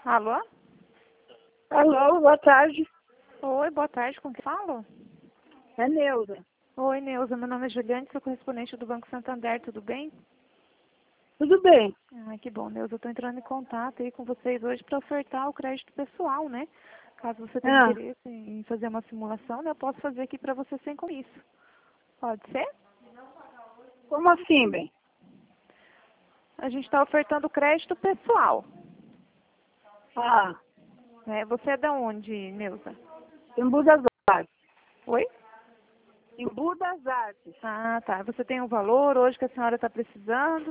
Alô? Alô, boa tarde. Oi, boa tarde, com quem falo? É Neuza. Oi, Neuza, meu nome é Juliane, sou correspondente do Banco Santander, tudo bem? Tudo bem? Ai, que bom, Neuza, eu estou entrando em contato aí com vocês hoje para ofertar o crédito pessoal, né? Caso você tenha Ah, interesse em fazer uma simulação, né, eu posso fazer aqui para você sem compromisso. Pode ser? como assim, bem? A gente está ofertando crédito pessoal. Ah, Né? Você é da onde, Neuza? Embu das Artes. Oi? Embu das Artes. Ah, tá. Você tem um valor hoje que a senhora está precisando?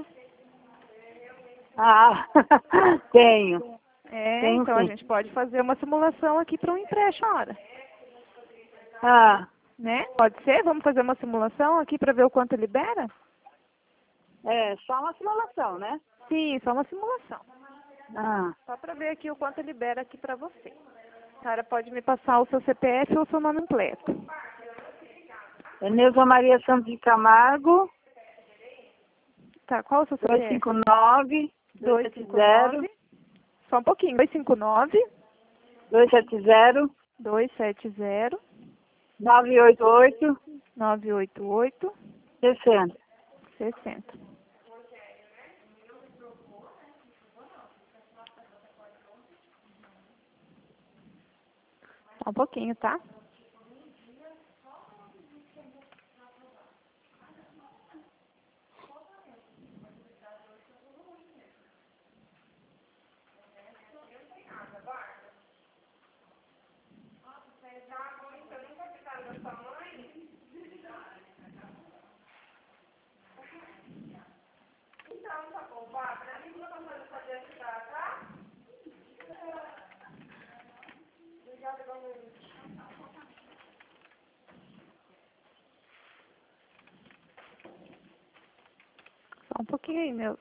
Ah, tenho. É, Tenho então a sim. gente pode fazer uma simulação aqui para um empréstimo, ora. Ah, Né? Pode ser? Vamos fazer uma simulação aqui para ver o quanto libera? é só uma simulação, né? Sim, só uma simulação. Ah, Só para ver aqui o quanto libera aqui para você. A senhora pode me passar o seu CPF ou o seu nome completo. é Neuza Maria Santos de Camargo, Tá, qual o seu CPF? 259 270 259. Só um pouquinho. 259 270 270 988 988 60. 60. Só um pouquinho, tá? Só um pouquinho aí, meu.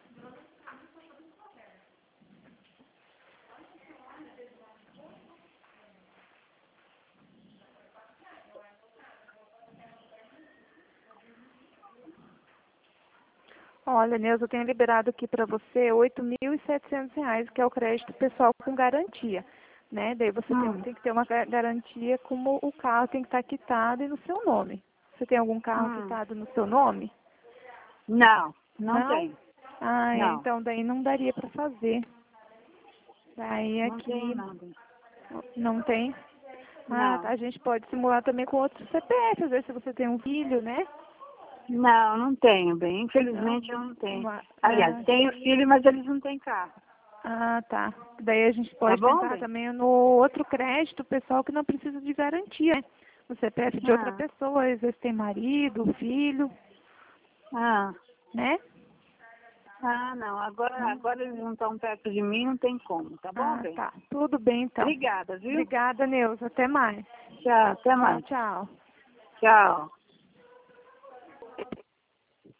Olha, Neuza, eu tenho liberado aqui para você R$ 8.700, que é o crédito pessoal com garantia, né? Daí você tem que ter uma garantia como o carro tem que estar quitado e no seu nome. Você tem algum carro quitado no seu nome? Não, não Não? tenho. Ah, Não, então daí não daria para fazer. Daí não tenho aqui nada. não tem. Ah, tá. Não. A gente pode simular também com outros CPF, às vezes se você tem um filho, né? Não, não tenho, bem. Não. Infelizmente eu não tenho. Uma- Aliás, ah, tenho filho, mas eles não têm carro. Ah, tá. Daí a gente Tá pode bom, tentar bem? também no outro crédito, pessoal que não precisa de garantia, né? No CPF de outra Ah, pessoa, às vezes tem marido, filho, ah, né? não. Não? Agora eles não estão perto de mim, não tem como. Tá bom, Ah, bem? tá. Tudo bem, então. Obrigada, viu? Obrigada, Neuza. Até mais. Tchau, até Tchau, mais. tchau. Tchau.